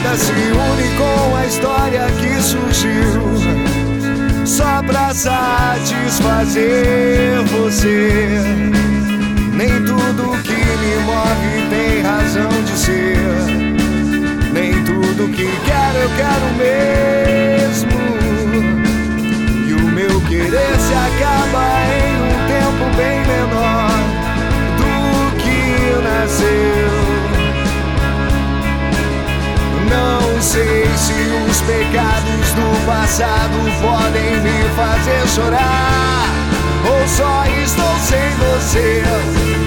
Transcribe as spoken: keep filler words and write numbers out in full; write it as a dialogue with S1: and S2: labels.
S1: vida se une com a história que surgiu só pra satisfazer você. Nem tudo que me move tem razão de ser, nem tudo que quero eu quero mesmo. E o meu querer se acaba em um tempo bem menor do que nasceu. Não sei se os pecados do passado podem me fazer chorar, ou só estou sem você.